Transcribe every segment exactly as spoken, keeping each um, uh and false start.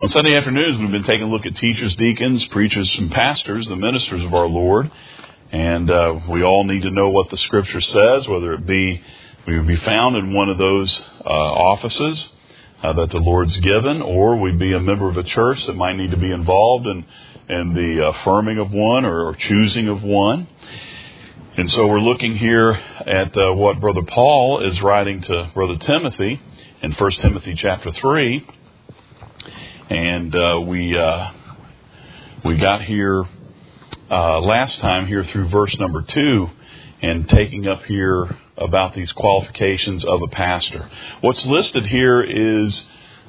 On Sunday afternoons, we've been taking a look at teachers, deacons, preachers, and pastors, the ministers of our Lord. And uh, we all need to know what the Scripture says, whether it be we would be found in one of those uh, offices uh, that the Lord's given, or we'd be a member of a church that might need to be involved in, in the affirming of one or, or choosing of one. And so we're looking here at uh, what Brother Paul is writing to Brother Timothy in First Timothy chapter three. And uh, we uh, we got here uh, last time here through verse number two, and taking up here about these qualifications of a pastor. What's listed here is,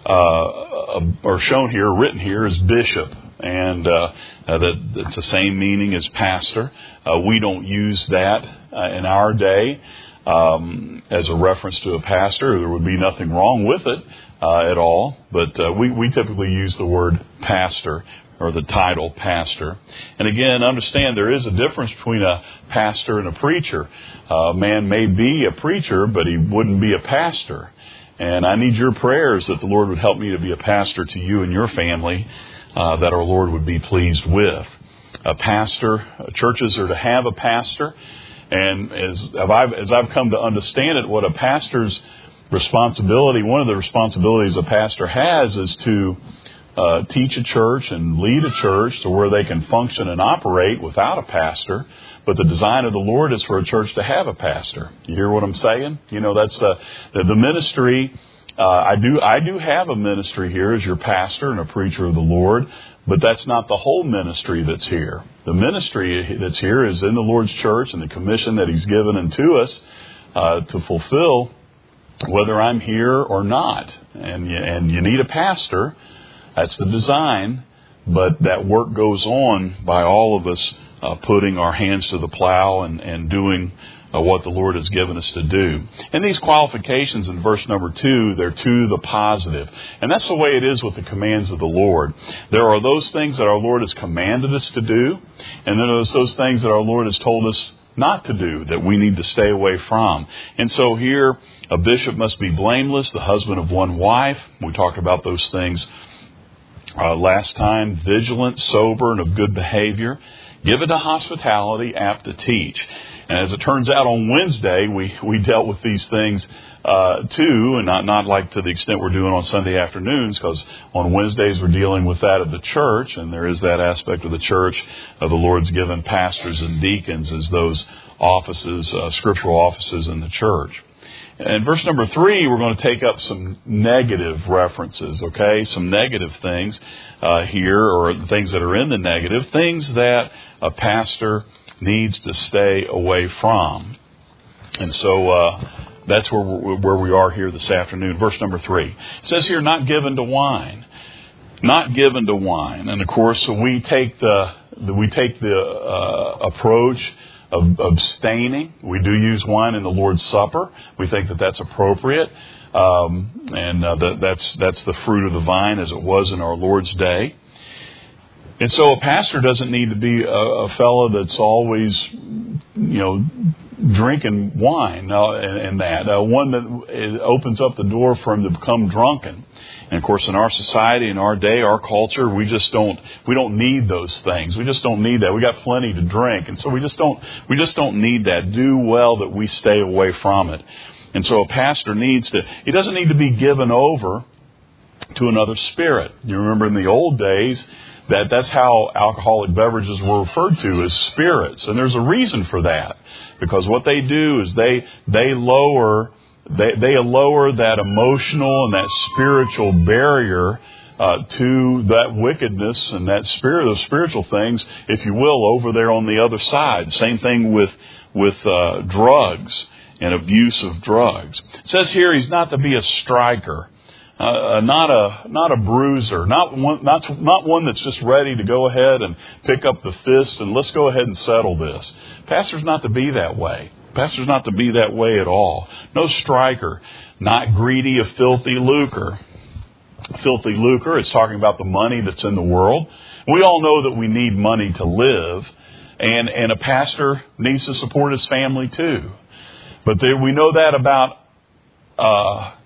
uh, or shown here, written here, is bishop, and uh, uh, that it's the same meaning as pastor. Uh, we don't use that uh, in our day um, as a reference to a pastor. There would be nothing wrong with it. Uh, at all, but uh, we, we typically use the word pastor or the title pastor. And again, understand there is a difference between a pastor and a preacher. Uh, a man may be a preacher, but he wouldn't be a pastor. And I need your prayers that the Lord would help me to be a pastor to you and your family, uh, that our Lord would be pleased with. A pastor, uh, churches are to have a pastor. And as I've, as I've come to understand it, what a pastor's responsibility, one of the responsibilities a pastor has is to uh, teach a church and lead a church to where they can function and operate without a pastor. But the design of the Lord is for a church to have a pastor. You hear what I'm saying? You know, that's the, the, the ministry. Uh, I do I do have a ministry here as your pastor and a preacher of the Lord, but that's not the whole ministry that's here. The ministry that's here is in the Lord's church and the commission that He's given unto us uh, to fulfill, whether I'm here or not. And you, and you need a pastor. That's the design. But that work goes on by all of us uh, putting our hands to the plow and, and doing uh, what the Lord has given us to do. And these qualifications in verse number two, they're to the positive. And that's the way it is with the commands of the Lord. There are those things that our Lord has commanded us to do. And then there's those things that our Lord has told us not to do, that we need to stay away from. And so here, a bishop must be blameless, the husband of one wife. We talked about those things uh, last time. Vigilant, sober, and of good behavior. Given to hospitality, apt to teach. And as it turns out, on Wednesday, we, we dealt with these things uh, too, and not, not like to the extent we're doing on Sunday afternoons, because on Wednesdays we're dealing with that of the church, and there is that aspect of the church of the Lord's given pastors and deacons as those offices, uh, scriptural offices in the church. In verse number three, we're going to take up some negative references, okay? Some negative things uh, here, or things that are in the negative, things that a pastor needs to stay away from. And so uh, that's where, where we are here this afternoon. Verse number three. It says here, not given to wine. Not given to wine. And of course, we take the, we take the uh, approach of abstaining. We do use wine in the Lord's Supper. We think that that's appropriate. Um, and uh, that, that's, that's the fruit of the vine as it was in our Lord's day. And so a pastor doesn't need to be a, a fellow that's always, you know, drinking wine uh, and, and that. Uh, one that opens up the door for him to become drunken. And of course, in our society, in our day, our culture, we just don't, we don't need those things. We just don't need that. We got plenty to drink. And so we just don't, we just don't need that. Do well that we stay away from it. And so a pastor needs to, he doesn't need to be given over to another spirit. You remember in the old days, that that's how alcoholic beverages were referred to as spirits. And there's a reason for that. Because what they do is they they lower they, they lower that emotional and that spiritual barrier uh, to that wickedness and that spirit of spiritual things, if you will, over there on the other side. Same thing with with uh, drugs and abuse of drugs. It says here he's not to be a striker. Uh, not a not a bruiser, not one not not one that's just ready to go ahead and pick up the fist and let's go ahead and settle this. Pastor's not to be that way. Pastor's not to be that way at all. No striker, not greedy of filthy lucre. Filthy lucre is talking about the money that's in the world. We all know that we need money to live, and and a pastor needs to support his family too. But there, we know that about. Uh,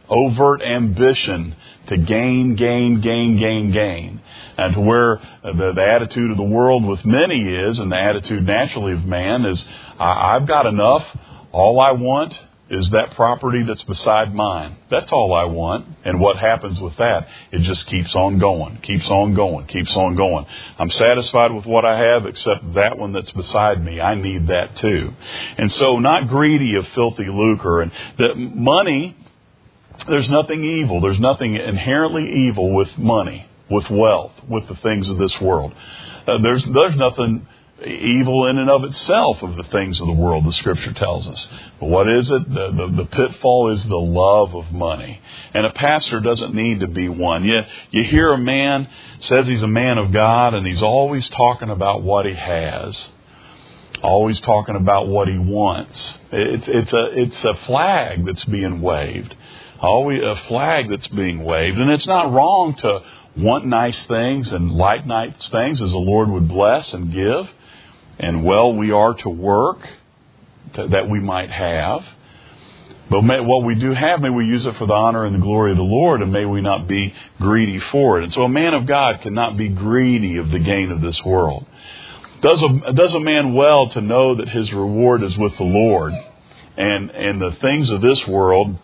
overt ambition to gain, gain, gain, gain, gain. And to where the, the attitude of the world with many is, and the attitude naturally of man is, I, I've got enough. All I want is that property that's beside mine. That's all I want. And what happens with that? It just keeps on going, keeps on going, keeps on going. I'm satisfied with what I have except that one that's beside me. I need that too. And so not greedy of filthy lucre. And the money, there's nothing evil. There's nothing inherently evil with money, with wealth, with the things of this world. Uh, there's, there's nothing evil in and of itself of the things of the world, the Scripture tells us. But what is it? The, the, the pitfall is the love of money. And a pastor doesn't need to be one. You, you hear a man, says he's a man of God, and he's always talking about what he has. Always talking about what he wants. It's, it's, a, it's a flag that's being waved. Always a flag that's being waved. And it's not wrong to want nice things and like nice things as the Lord would bless and give. And well, we are to work to, that we might have. But may, what we do have, may we use it for the honor and the glory of the Lord, and may we not be greedy for it. And so a man of God cannot be greedy of the gain of this world. Does a, does a man well to know that his reward is with the Lord, and, and the things of this world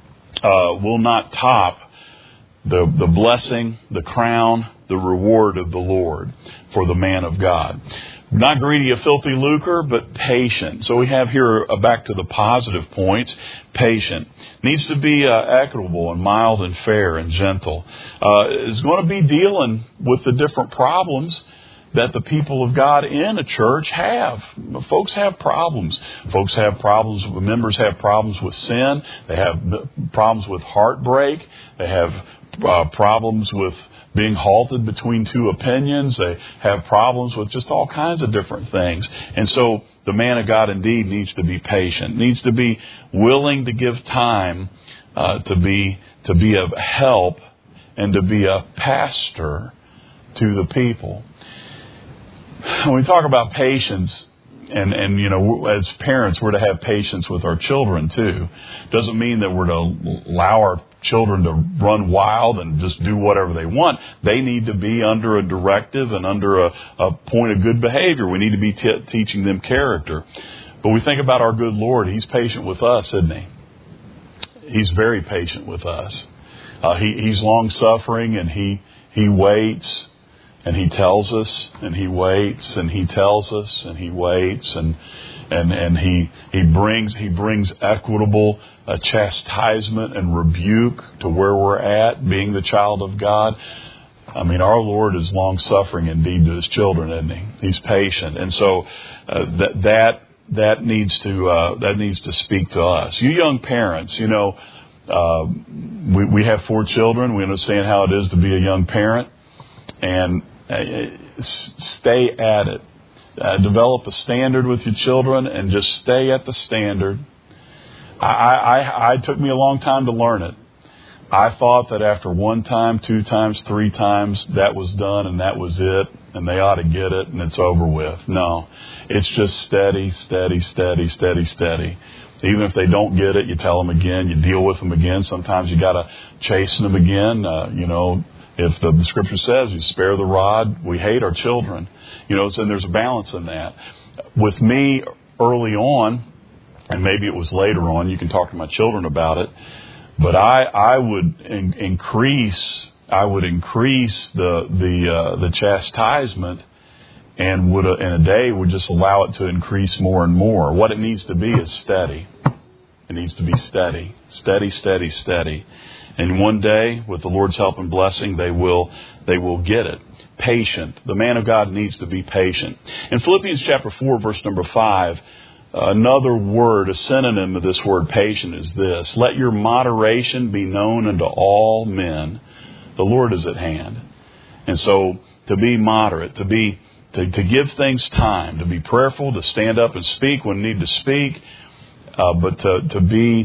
uh, will not top the, the blessing, the crown, the reward of the Lord for the man of God. Not greedy of filthy lucre, but patient. So we have here, uh, back to the positive points, patient. Needs to be uh, equitable and mild and fair and gentle. Uh, is going to be dealing with the different problems that the people of God in a church have. Folks have problems. Folks have problems, members have problems with sin. They have problems with heartbreak. They have uh, problems with being halted between two opinions. They have problems with just all kinds of different things. And so the man of God indeed needs to be patient, needs to be willing to give time uh, to be to be of help and to be a pastor to the people. When we talk about patience, and, and you know, as parents, we're to have patience with our children too. Doesn't mean that we're to allow our children to run wild and just do whatever they want. They need to be under a directive and under a, a point of good behavior. We need to be t- teaching them character. But we think about our good Lord. He's patient with us, isn't he? He's very patient with us. Uh, he, he's long-suffering, and he he waits. And he tells us, and he waits, and he tells us, and he waits, and and and he he brings he brings equitable uh, chastisement and rebuke to where we're at, being the child of God. I mean, our Lord is long suffering indeed to his children, isn't he? He's patient, and so uh, that that that needs to uh, that needs to speak to us. You young parents, you know, uh, we we have four children. We understand how it is to be a young parent. And uh, stay at it. Uh, develop a standard with your children and just stay at the standard. I, I, I took me a long time to learn it. I thought that after one time, two times, three times, that was done and that was it, and they ought to get it and it's over with. No, it's just steady, steady, steady, steady, steady. Even if they don't get it, you tell them again, you deal with them again. Sometimes you got to chasten them again, uh, you know. If the, the Scripture says you spare the rod, we hate our children. You know, so there's a balance in that. With me early on, and maybe it was later on, you can talk to my children about it, but I I would in, increase I would increase the the uh, the chastisement, and would uh, in a day would just allow it to increase more and more. What it needs to be is steady. It needs to be steady, steady, steady, steady. And one day, with the Lord's help and blessing, they will they will get it. Patient. The man of God needs to be patient. In Philippians chapter four, verse number five, another word, a synonym of this word patient is this: let your moderation be known unto all men. The Lord is at hand. And so to be moderate, to be to, to give things time, to be prayerful, to stand up and speak when need to speak, uh, but to, to be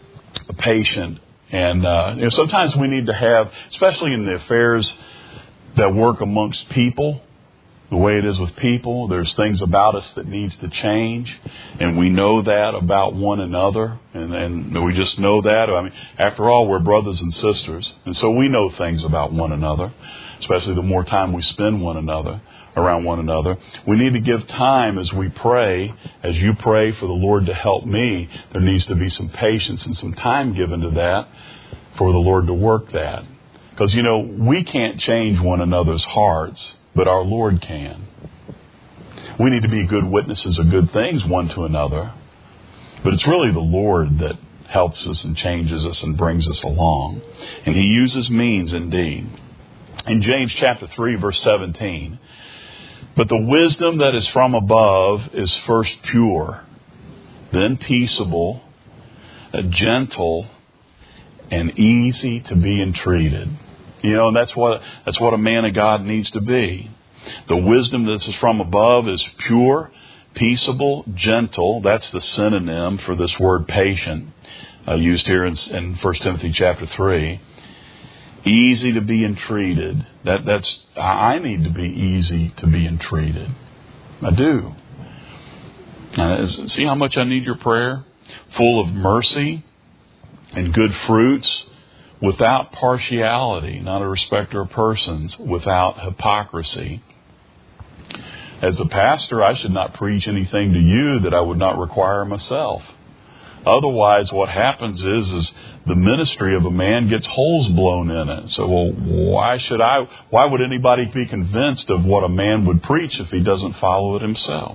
patient. And uh, you know, sometimes we need to have, especially in the affairs that work amongst people, the way it is with people. There's things about us that needs to change, and we know that about one another, and, and we just know that. I mean, after all, we're brothers and sisters, and so we know things about one another, especially the more time we spend one another around one another. We need to give time as we pray. As you pray for the Lord to help me, there needs to be some patience and some time given to that for the Lord to work that. Because, you know, we can't change one another's hearts, but our Lord can. We need to be good witnesses of good things one to another, but it's really the Lord that helps us and changes us and brings us along. And He uses means indeed. In James chapter three, verse seventeen, but the wisdom that is from above is first pure, then peaceable, gentle, and easy to be entreated. You know, and that's what that's what a man of God needs to be. The wisdom that is from above is pure, peaceable, gentle. That's the synonym for this word patient, uh, used here in, in First Timothy chapter three. Easy to be entreated. That that's I need to be easy to be entreated. I do. Uh, see how much I need your prayer? Full of mercy and good fruits, without partiality, not a respecter of persons, without hypocrisy. As a pastor, I should not preach anything to you that I would not require myself. Otherwise, what happens is, is the ministry of a man gets holes blown in it. So, well, why should I, why would anybody be convinced of what a man would preach if he doesn't follow it himself?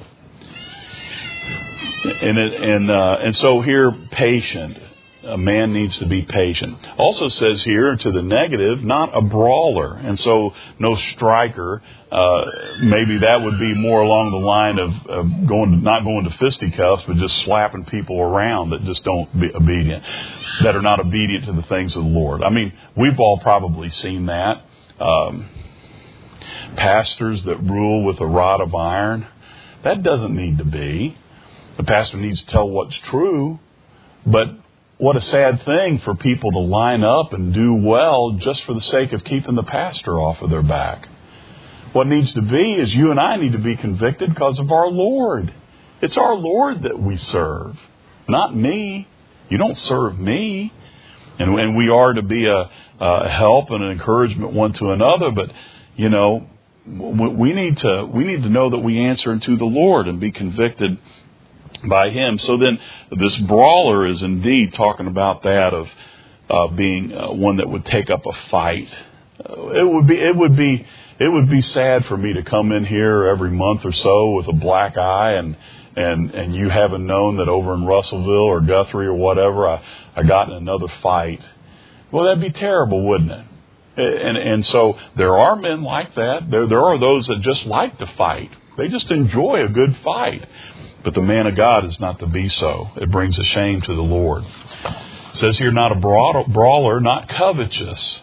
And it, and, uh, and so here, patient. A man needs to be patient. Also says here, to the negative, not a brawler. And so no striker. Uh, maybe that would be more along the line of, of going to, not going to fisticuffs, but just slapping people around that just don't be obedient, that are not obedient to the things of the Lord. I mean, we've all probably seen that. Um, pastors that rule with a rod of iron. That doesn't need to be. The pastor needs to tell what's true, but what a sad thing for people to line up and do well just for the sake of keeping the pastor off of their back. What needs to be is you and I need to be convicted because of our Lord. It's our Lord that we serve, not me. You don't serve me. And, and we are to be a, a help and an encouragement one to another. But, you know, we need to we need to know that we answer unto the Lord and be convicted by Him. So then this brawler is indeed talking about that of uh, being uh, one that would take up a fight. Uh, it would be it would be it would be sad for me to come in here every month or so with a black eye and and and you haven't known that over in Russellville or Guthrie or whatever I I got in another fight. Well, that'd be terrible, wouldn't it? And and so there are men like that. There there are those that just like to fight. They just enjoy a good fight. But the man of God is not to be so. It brings a shame to the Lord. It says here, not a brawler, not covetous.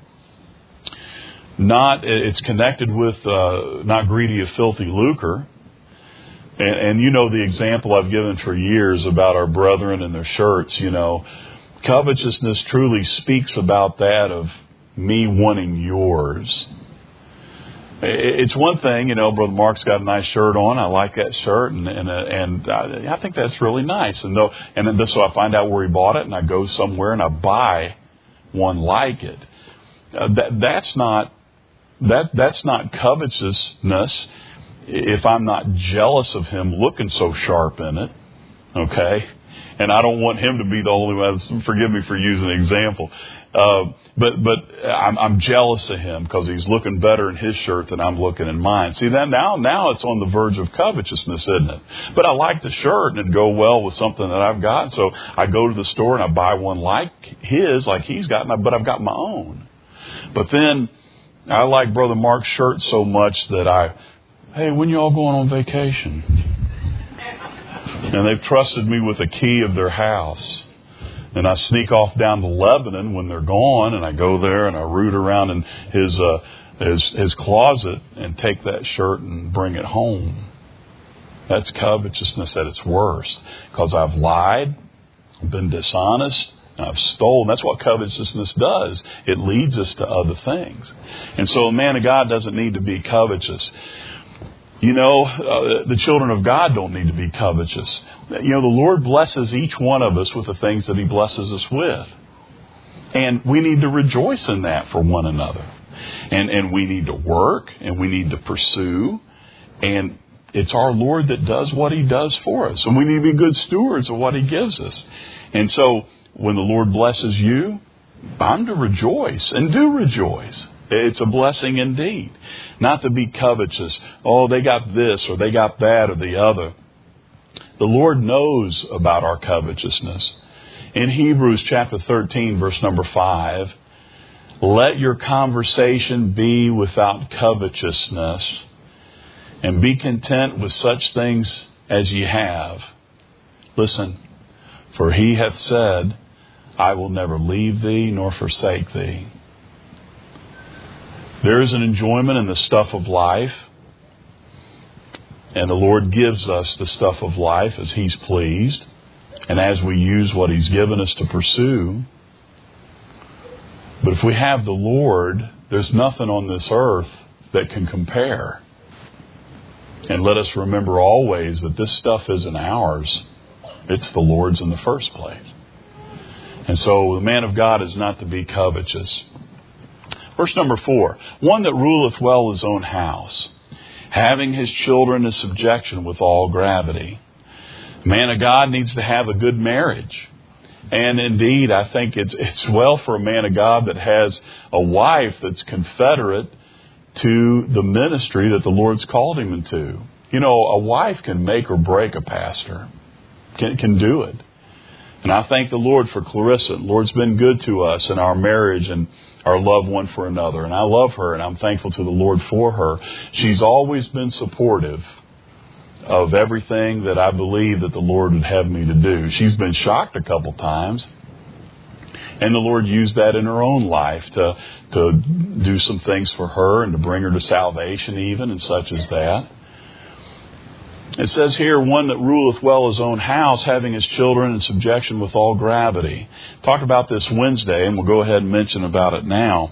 Not, it's connected with uh, not greedy of filthy lucre. And, and you know the example I've given for years about our brethren and their shirts. You know, covetousness truly speaks about that of me wanting yours. It's one thing, you know, Brother Mark's got a nice shirt on. I like that shirt, and and and I think that's really nice. And though, and then so I find out where he bought it, and I go somewhere and I buy one like it. Uh, that that's not that that's not covetousness. If I'm not jealous of him looking so sharp in it, okay, and I don't want him to be the only one. Forgive me for using an example. Uh, but but I'm, I'm jealous of him because he's looking better in his shirt than I'm looking in mine. See, that now now it's on the verge of covetousness, isn't it? But I like the shirt and it'd go well with something that I've got. So I go to the store and I buy one like his, like he's got, but I've got my own. But then I like Brother Mark's shirt so much that I, hey, when you all going on vacation? And they've trusted me with the key of their house. And I sneak off down to Lebanon when they're gone, and I go there and I root around in his uh, his, his closet and take that shirt and bring it home. That's covetousness at its worst, because I've lied, been dishonest, and I've stolen. That's what covetousness does. It leads us to other things. And so a man of God doesn't need to be covetous. You know, uh, the children of God don't need to be covetous. You know, the Lord blesses each one of us with the things that He blesses us with. And we need to rejoice in that for one another. And, and we need to work, and we need to pursue. And it's our Lord that does what He does for us. And we need to be good stewards of what He gives us. And so when the Lord blesses you, I'm to rejoice, and do rejoice. It's a blessing indeed. Not to be covetous. Oh, they got this or they got that or the other. The Lord knows about our covetousness. In Hebrews chapter thirteen, verse number five, let your conversation be without covetousness, and be content with such things as ye have. Listen, for He hath said, I will never leave thee nor forsake thee. There is an enjoyment in the stuff of life. And the Lord gives us the stuff of life as He's pleased. And as we use what He's given us to pursue. But if we have the Lord, there's nothing on this earth that can compare. And let us remember always that this stuff isn't ours. It's the Lord's in the first place. And so the man of God is not to be covetous. Verse number four, one that ruleth well his own house, having his children in subjection with all gravity. A man of God needs to have a good marriage. And indeed, I think it's it's well for a man of God that has a wife that's confederate to the ministry that the Lord's called him into. You know, a wife can make or break a pastor, can, can do it. And I thank the Lord for Clarissa. The Lord's been good to us in our marriage and our love one for another. And I love her, and I'm thankful to the Lord for her. She's always been supportive of everything that I believe that the Lord would have me to do. She's been shocked a couple times. And the Lord used that in her own life to, to do some things for her and to bring her to salvation even, and such as that. It says here, one that ruleth well his own house, having his children in subjection with all gravity. Talked about this Wednesday, and we'll go ahead and mention about it now.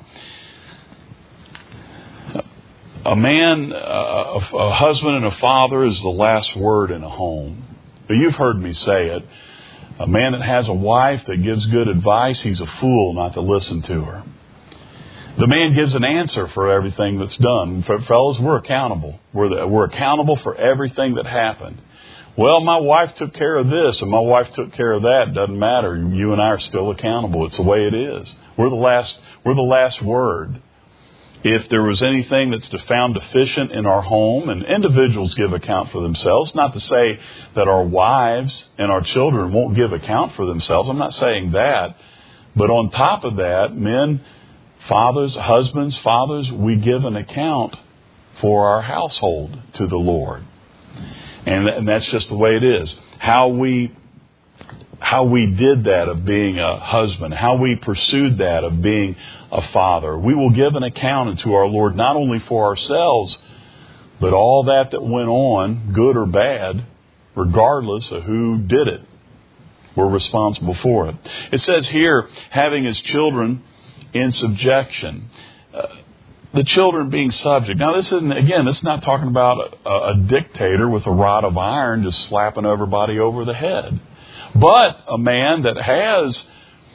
A man, a, a husband and a father is the last word in a home. But you've heard me say it. A man that has a wife that gives good advice, he's a fool not to listen to her. The man gives an answer for everything that's done. Fellas, we're accountable. We're, the, we're accountable for everything that happened. Well, my wife took care of this and my wife took care of that. Doesn't matter. You and I are still accountable. It's the way it is. We're the last, we're the last word. If there was anything that's found deficient in our home, and individuals give account for themselves, not to say that our wives and our children won't give account for themselves. I'm not saying that. But on top of that, men, fathers, husbands, fathers, we give an account for our household to the Lord. And, and that's just the way it is. How we, how we did that of being a husband, how we pursued that of being a father. We will give an account unto our Lord, not only for ourselves, but all that that went on, good or bad, regardless of who did it. We're responsible for it. It says here, having his children in subjection. Uh, the children being subject. Now, this isn't, again, this is not talking about a, a dictator with a rod of iron just slapping everybody over the head. But a man that has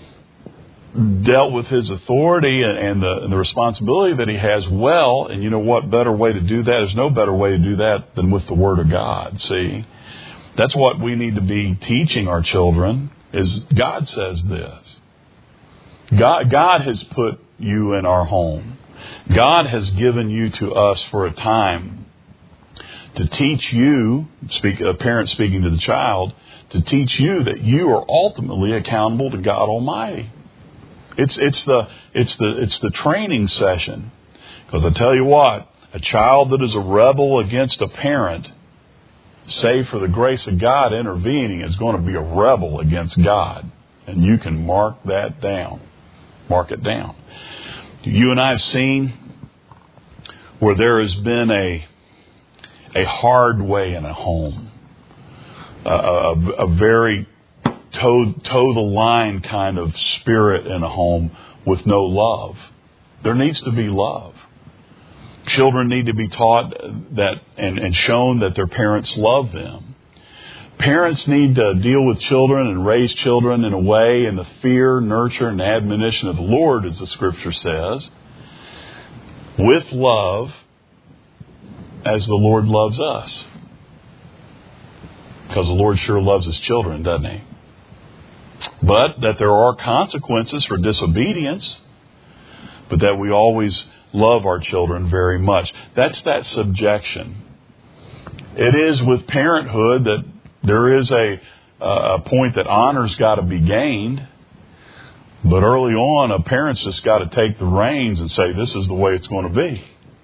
dealt with his authority and, and, the, and the responsibility that he has well, and you know what better way to do that? There's no better way to do that than with the Word of God, see? That's what we need to be teaching our children, is God says this. God, God has put you in our home. God has given you to us for a time to teach you, speak, a parent speaking to the child, to teach you that you are ultimately accountable to God Almighty. It's it's the it's the it's the training session. Because I tell you what, a child that is a rebel against a parent, save for the grace of God intervening, is going to be a rebel against God. And you can mark that down. Mark it down. You and I have seen where there has been a a hard way in a home, a, a, a very toe, toe the line kind of spirit in a home with no love. There needs to be love. Children need to be taught that and, and shown that their parents love them. Parents need to deal with children and raise children in a way in the fear, nurture, and admonition of the Lord, as the Scripture says, with love, as the Lord loves us. Because the Lord sure loves His children, doesn't He? But that there are consequences for disobedience, but that we always love our children very much. That's that subjection. It is with parenthood that there is a, a point that honor's got to be gained. But early on, a parent's just got to take the reins and say, this is the way it's going to be.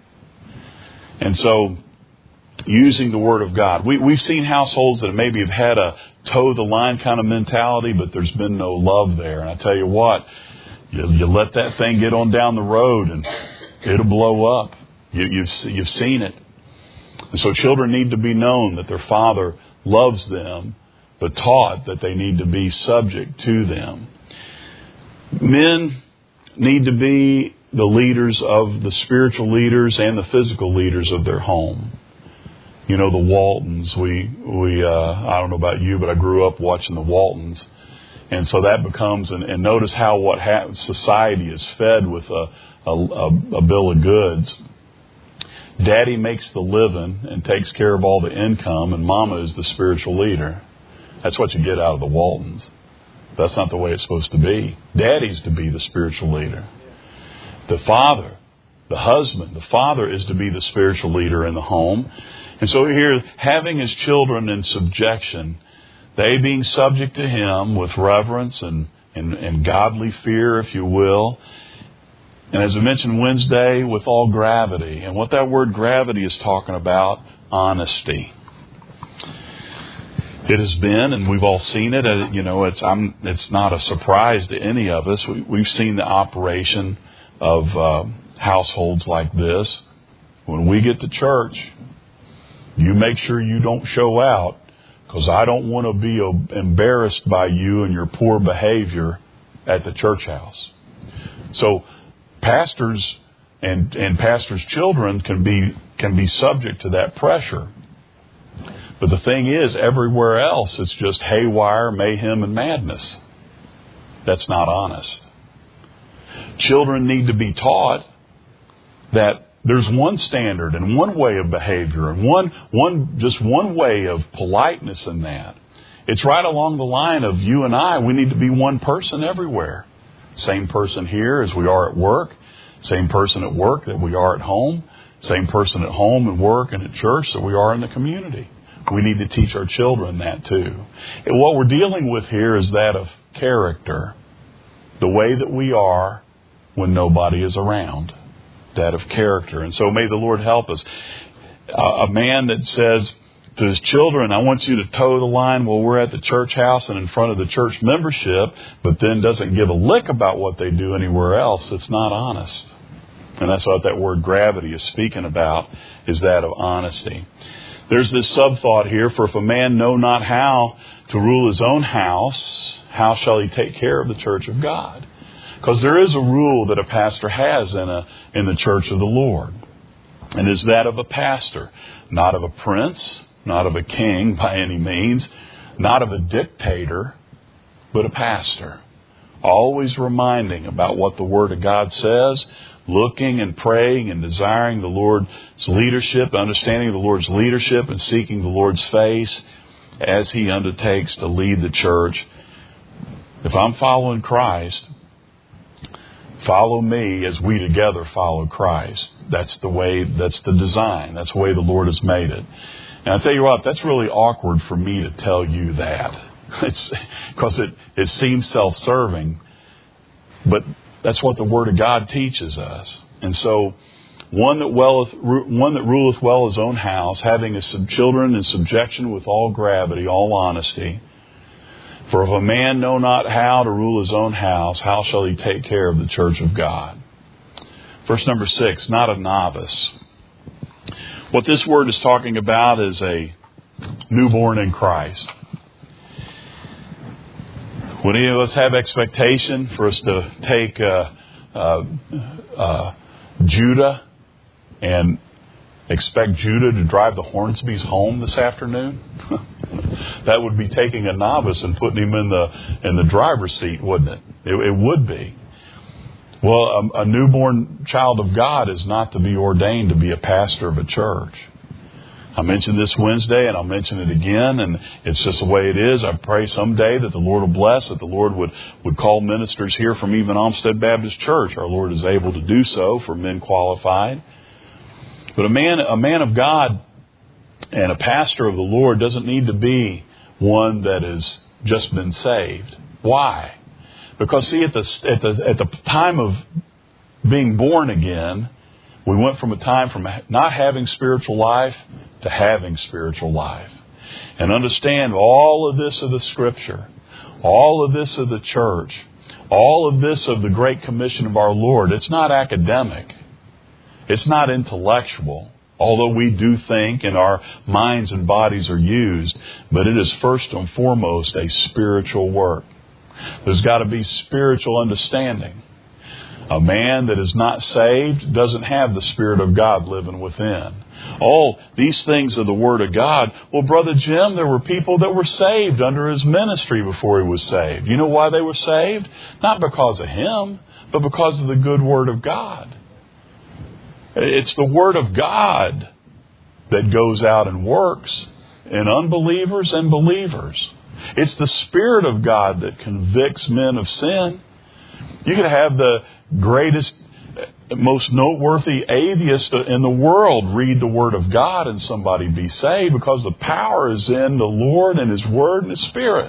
And so, using the Word of God. We, we've seen households that maybe have had a toe-the-line kind of mentality, but there's been no love there. And I tell you what, you, you let that thing get on down the road and it'll blow up. You, you've, you've seen it. And so children need to be known that their father loves them, but taught that they need to be subject to them. Men need to be the leaders of the spiritual leaders and the physical leaders of their home. You know, the Waltons, we, we uh, I don't know about you, but I grew up watching the Waltons. And so that becomes, and, and notice how what ha- society is fed with a, a, a, a bill of goods. Daddy makes the living and takes care of all the income, and Mama is the spiritual leader. That's what you get out of the Waltons. That's not the way it's supposed to be. Daddy's to be the spiritual leader. The father, the husband, the father is to be the spiritual leader in the home. And so here, having his children in subjection, they being subject to him with reverence and, and, and godly fear, if you will. And as I mentioned Wednesday, with all gravity. And what that word gravity is talking about, honesty. It has been, and we've all seen it. You know, it's I'm, it's not a surprise to any of us. We, we've seen the operation of uh, households like this. When we get to church, you make sure you don't show out, because I don't want to be embarrassed by you and your poor behavior at the church house. So pastors and, and pastors' children can be can be subject to that pressure. But the thing is, everywhere else, it's just haywire, mayhem, and madness. That's not honest. Children need to be taught that there's one standard and one way of behavior and one, one, just one way of politeness in that. It's right along the line of you and I. We need to be one person everywhere. Same person here as we are at work. Same person at work that we are at home. Same person at home and work and at church that we are in the community. We need to teach our children that too. And what we're dealing with here is that of character. The way that we are when nobody is around. That of character. And so may the Lord help us. Uh, a man that says to his children, I want you to toe the line while we're at the church house and in front of the church membership, but then doesn't give a lick about what they do anywhere else, it's not honest. And that's what that word gravity is speaking about, is that of honesty. There's this sub-thought here, for if a man know not how to rule his own house, how shall he take care of the church of God? Because there is a rule that a pastor has in a in the church of the Lord. And is that of a pastor, not of a prince, not of a king by any means, not of a dictator, but a pastor. Always reminding about what the Word of God says, looking and praying and desiring the Lord's leadership, understanding the Lord's leadership and seeking the Lord's face as He undertakes to lead the church. If I'm following Christ, follow me as we together follow Christ. That's the way, that's the design. That's the way the Lord has made it. And I'll tell you what, that's really awkward for me to tell you that. It's because it, it seems self-serving. But that's what the Word of God teaches us. And so, one that welleth, one that ruleth well his own house, having his children in subjection with all gravity, all honesty. For if a man know not how to rule his own house, how shall he take care of the church of God? Verse number six, not a novice. What this word is talking about is a newborn in Christ. Would any of us have expectation for us to take uh, uh, uh, Judah and expect Judah to drive the Hornsbys home this afternoon? That would be taking a novice and putting him in the in the driver's seat, wouldn't it? It, it would be. Well, a, a newborn child of God is not to be ordained to be a pastor of a church. I mentioned this Wednesday, and I'll mention it again, and it's just the way it is. I pray someday that the Lord will bless, that the Lord would, would call ministers here from even Olmsted Baptist Church. Our Lord is able to do so for men qualified. But a man, a man of God and a pastor of the Lord doesn't need to be one that has just been saved. Why? Because see, at the at the at the time of being born again, we went from a time from not having spiritual life to having spiritual life. And understand all of this of the Scripture, all of this of the church, all of this of the Great Commission of our Lord. It's not academic. It's not intellectual, although we do think and our minds and bodies are used. But it is first and foremost a spiritual work. There's got to be spiritual understanding. A man that is not saved doesn't have the Spirit of God living within. Oh, these things are the Word of God. Well, Brother Jim, there were people that were saved under his ministry before he was saved. You know why they were saved? Not because of him, but because of the good Word of God. It's the Word of God that goes out and works in unbelievers and believers. It's the Spirit of God that convicts men of sin. You could have the greatest, most noteworthy atheist in the world read the Word of God and somebody be saved, because the power is in the Lord and His Word and His Spirit.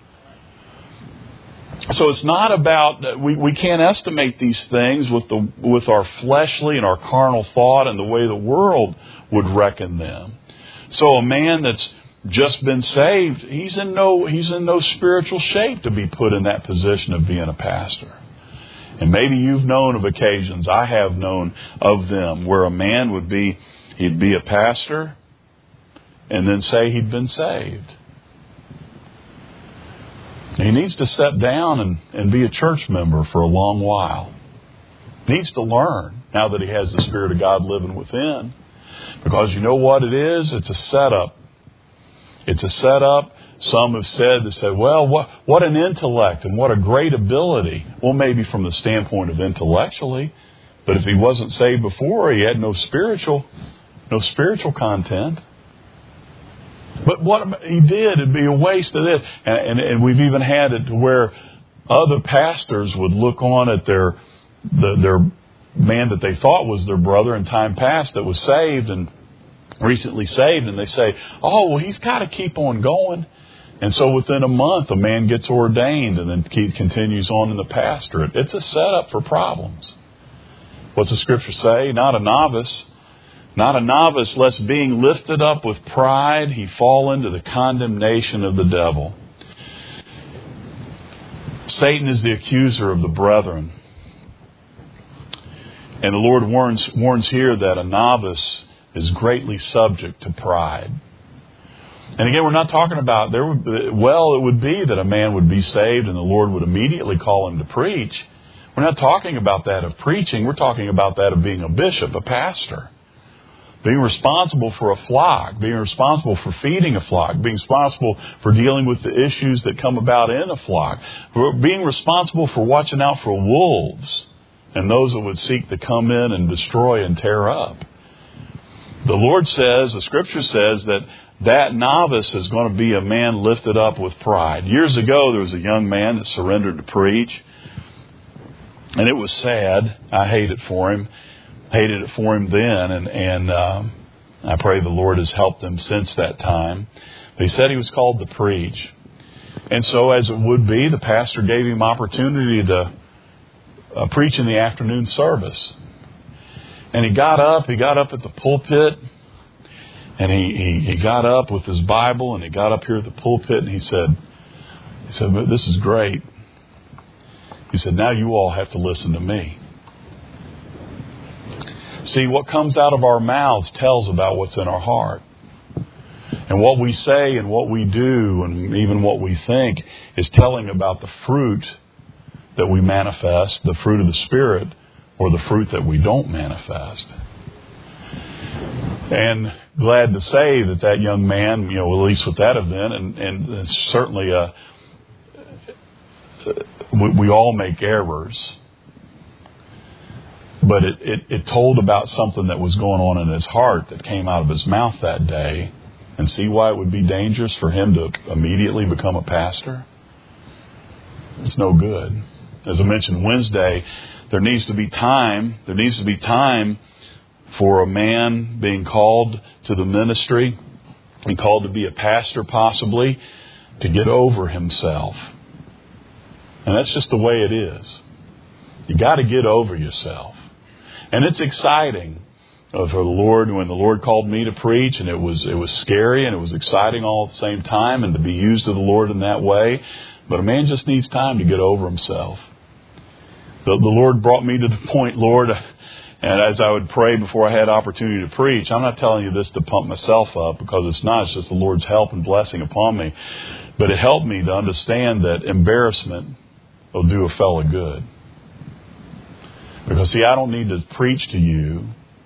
So it's not about, we, we can't estimate these things with the with our fleshly and our carnal thought and the way the world would reckon them. So a man that's just been saved, he's in no he's in no spiritual shape to be put in that position of being a pastor. And maybe you've known of occasions, I have known of them, where a man would be, he'd be a pastor and then say he'd been saved. He needs to sit down and, and be a church member for a long while. He needs to learn now that he has the Spirit of God living within. Because you know what it is? It's a setup. It's a setup. Some have said, they say, well, what, what an intellect and what a great ability. Well, maybe from the standpoint of intellectually. But if he wasn't saved before, he had no spiritual, no spiritual content. But what he did, it'd be a waste of this. And, and, and we've even had it to where other pastors would look on at their the, their man that they thought was their brother in time past that was saved and recently saved, and they say, oh, well, he's got to keep on going. And so within a month, a man gets ordained and then he continues on in the pastorate. It's a setup for problems. What's the Scripture say? Not a novice. Not a novice, lest being lifted up with pride, he fall into the condemnation of the devil. Satan is the accuser of the brethren. And the Lord warns, warns here that a novice is greatly subject to pride. And again, we're not talking about, there would, well, it would be that a man would be saved and the Lord would immediately call him to preach. We're not talking about that of preaching. We're talking about that of being a bishop, a pastor. Being responsible for a flock, being responsible for feeding a flock, being responsible for dealing with the issues that come about in a flock, being responsible for watching out for wolves and those that would seek to come in and destroy and tear up. The Lord says, the Scripture says that that novice is going to be a man lifted up with pride. Years ago, there was a young man that surrendered to preach, and it was sad. I hated for him. Hated it for him then, and, and um, I pray the Lord has helped him since that time. But he said he was called to preach. And so, as it would be, the pastor gave him opportunity to uh, preach in the afternoon service. And he got up, he got up at the pulpit, and he, he, he got up with his Bible, and he got up here at the pulpit, and he said, he said, this is great. He said, now you all have to listen to me. See, what comes out of our mouths tells about what's in our heart. And what we say and what we do and even what we think is telling about the fruit that we manifest, the fruit of the Spirit, or the fruit that we don't manifest. And glad to say that that young man, you know, at least with that event, and, and it's certainly a, we, we all make errors. But it, it, it told about something that was going on in his heart that came out of his mouth that day. And see why it would be dangerous for him to immediately become a pastor? It's no good. As I mentioned Wednesday, there needs to be time. There needs to be time for a man being called to the ministry and called to be a pastor possibly to get over himself. And that's just the way it is. You got to get over yourself. And it's exciting for the Lord, when the Lord called me to preach, and it was it was scary and it was exciting all at the same time, and to be used of the Lord in that way. But a man just needs time to get over himself. The, the Lord brought me to the point, Lord, and as I would pray before I had opportunity to preach, I'm not telling you this to pump myself up, because it's not. It's just the Lord's help and blessing upon me. But it helped me to understand that embarrassment will do a fellow good. Because, see, I don't need to preach to you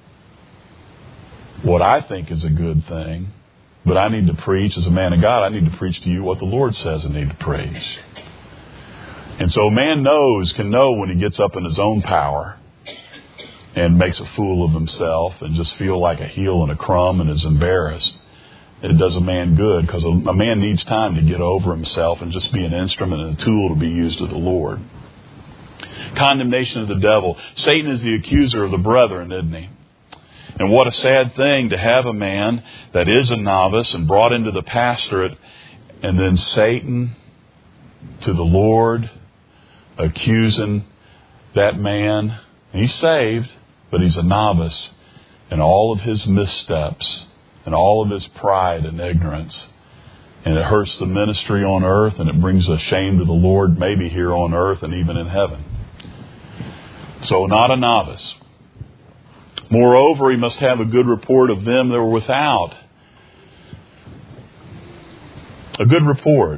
what I think is a good thing, but I need to preach, as a man of God, I need to preach to you what the Lord says I need to preach. And so a man knows, can know when he gets up in his own power and makes a fool of himself and just feel like a heel and a crumb and is embarrassed. It does a man good, because a man needs time to get over himself and just be an instrument and a tool to be used of the Lord. Condemnation of the devil. Satan is the accuser of the brethren, isn't he? And what a sad thing to have a man that is a novice and brought into the pastorate, and then Satan to the Lord accusing that man. He's saved, but he's a novice, and all of his missteps and all of his pride and ignorance. And it hurts the ministry on earth, and it brings a shame to the Lord, maybe here on earth and even in heaven. So not a novice. Moreover, he must have a good report of them that were without. A good report.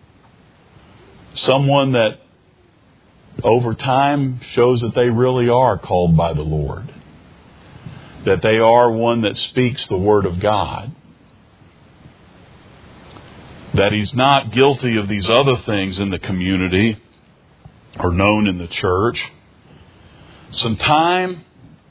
Someone that over time shows that they really are called by the Lord. That they are one that speaks the Word of God. That he's not guilty of these other things in the community or known in the church. Some time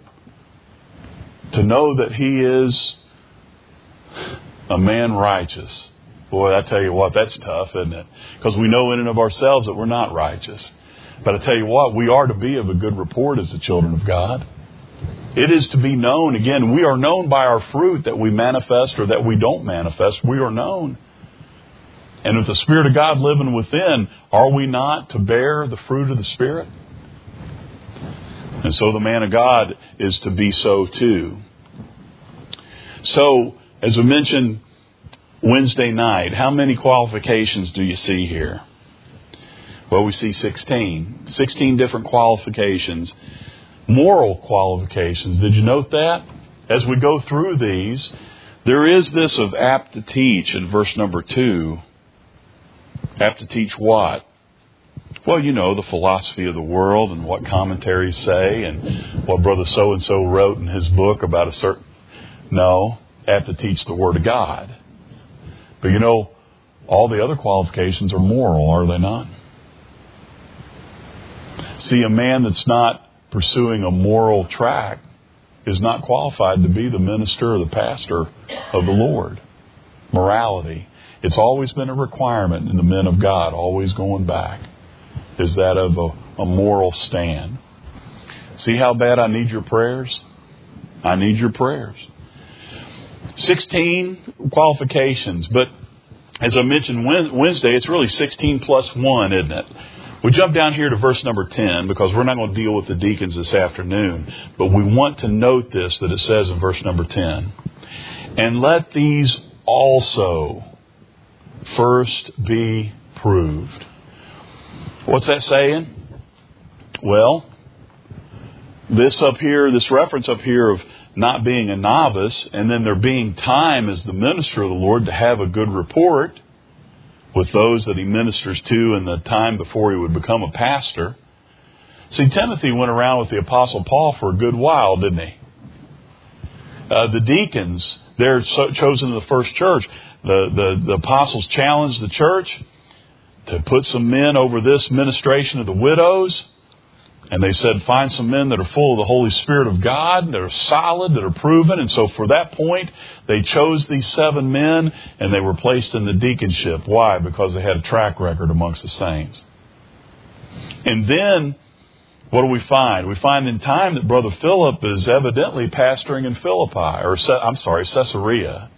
to know that he is a man righteous. Boy, I tell you what, that's tough, isn't it? Because we know in and of ourselves that we're not righteous. But I tell you what, we are to be of a good report as the children of God. It is to be known. Again, we are known by our fruit that we manifest or that we don't manifest. We are known. And with the Spirit of God living within, are we not to bear the fruit of the Spirit? And so the man of God is to be so too. So, as we mentioned Wednesday night, how many qualifications do you see here? Well, we see sixteen. sixteen different qualifications. Moral qualifications. Did you note that? As we go through these, there is this of apt to teach in verse number two. Apt to teach what? Well, you know, the philosophy of the world and what commentaries say and what Brother So-and-so wrote in his book about a certain... No, apt to teach the Word of God. But you know, all the other qualifications are moral, are they not? See, a man that's not pursuing a moral track is not qualified to be the minister or the pastor of the Lord. Morality. It's always been a requirement in the men of God, always going back, is that of a, a moral stand. See how bad I need your prayers? I need your prayers. sixteen qualifications, but as I mentioned Wednesday, it's really sixteen plus one, isn't it? We jump down here to verse number ten because we're not going to deal with the deacons this afternoon, but we want to note this, that it says in verse number ten, and let these also first be proved. What's that saying? Well, this up here, this reference up here of not being a novice, and then there being time as the minister of the Lord to have a good report with those that he ministers to in the time before he would become a pastor. See, Timothy went around with the Apostle Paul for a good while, didn't he? Uh, the deacons, they're so chosen in the first church. The, the, the apostles challenged the church to put some men over this ministration of the widows. And they said, find some men that are full of the Holy Spirit of God, that are solid, that are proven. And so for that point, they chose these seven men and they were placed in the deaconship. Why? Because they had a track record amongst the saints. And then, what do we find? We find in time that Brother Philip is evidently pastoring in Philippi, or I'm sorry, Caesarea.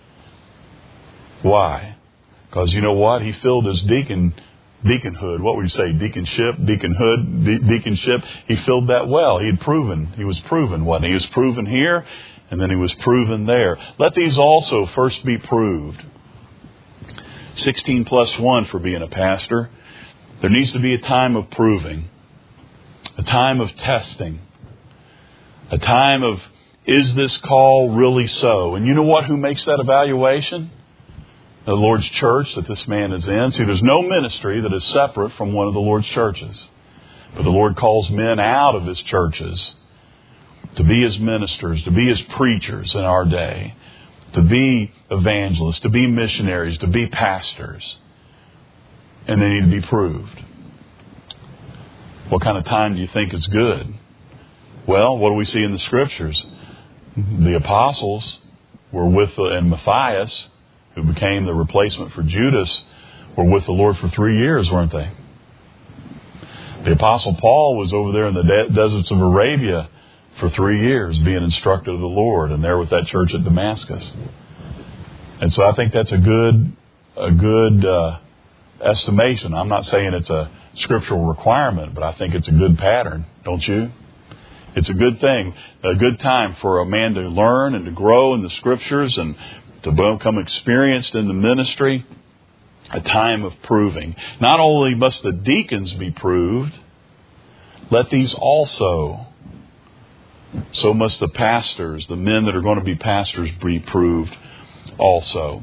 Why? Because you know what? He filled his deacon deaconhood. What would you say? Deaconship, deaconhood, de- deaconship. He filled that well. He had proven. He was proven, wasn't he? He was proven here, and then he was proven there. Let these also first be proved. sixteen plus one for being a pastor. There needs to be a time of proving. A time of testing. A time of, is this call really so? And you know what? Who makes that evaluation? The Lord's church that this man is in. See, there's no ministry that is separate from one of the Lord's churches. But the Lord calls men out of His churches to be His ministers, to be His preachers in our day, to be evangelists, to be missionaries, to be pastors. And they need to be proved. What kind of time do you think is good? Well, what do we see in the Scriptures? The apostles were with, the, and Matthias, who became the replacement for Judas, were with the Lord for three years, weren't they? The Apostle Paul was over there in the de- deserts of Arabia for three years being instructed of the Lord, and there with that church at Damascus. And so I think that's a good, a good uh, estimation. I'm not saying it's a scriptural requirement, but I think it's a good pattern, don't you? It's a good thing, a good time for a man to learn and to grow in the Scriptures and to become experienced in the ministry, a time of proving. Not only must the deacons be proved, let these also, so must the pastors, the men that are going to be pastors, be proved also.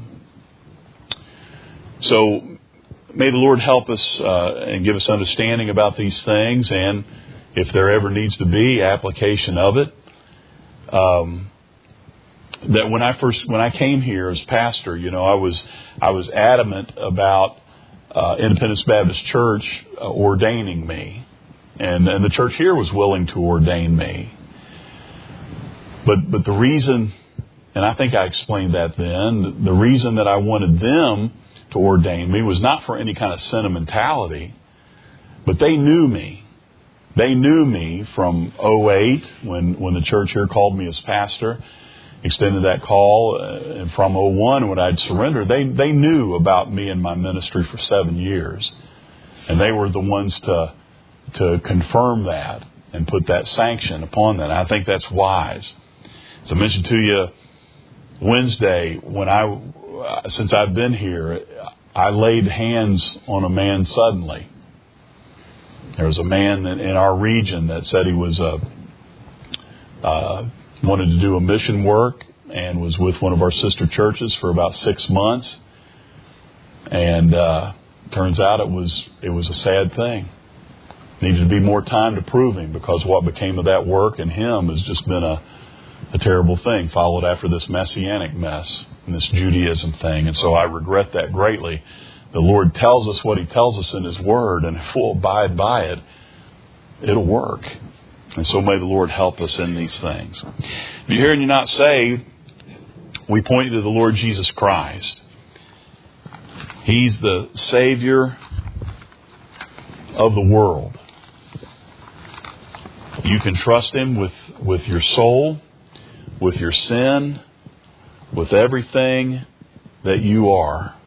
So may the Lord help us uh, and give us understanding about these things, and if there ever needs to be application of it. Um, that when I first when I came here as pastor, you know, I was I was adamant about uh, Independence Baptist Church uh, ordaining me, and and the church here was willing to ordain me. But but the reason, and I think I explained that then, the reason that I wanted them to ordain me was not for any kind of sentimentality, but they knew me. They knew me from oh eight when when the church here called me as pastor. Extended that call, uh, and from oh one when I'd surrendered, they they knew about me and my ministry for seven years, and they were the ones to to confirm that and put that sanction upon that. I think that's wise. As I mentioned to you Wednesday, when I since I've been here, I laid hands on a man suddenly. There was a man in, in our region that said he was a. Uh, wanted to do a mission work and was with one of our sister churches for about six months. And uh, turns out it was it was a sad thing. Needed to be more time to prove him, because what became of that work in him has just been a, a terrible thing, followed after this Messianic mess and this Judaism thing. And so I regret that greatly. The Lord tells us what He tells us in His Word, and if we'll abide by it, it'll work. And so may the Lord help us in these things. If you're here and you're not saved, we point you to the Lord Jesus Christ. He's the Savior of the world. You can trust Him with, with your soul, with your sin, with everything that you are.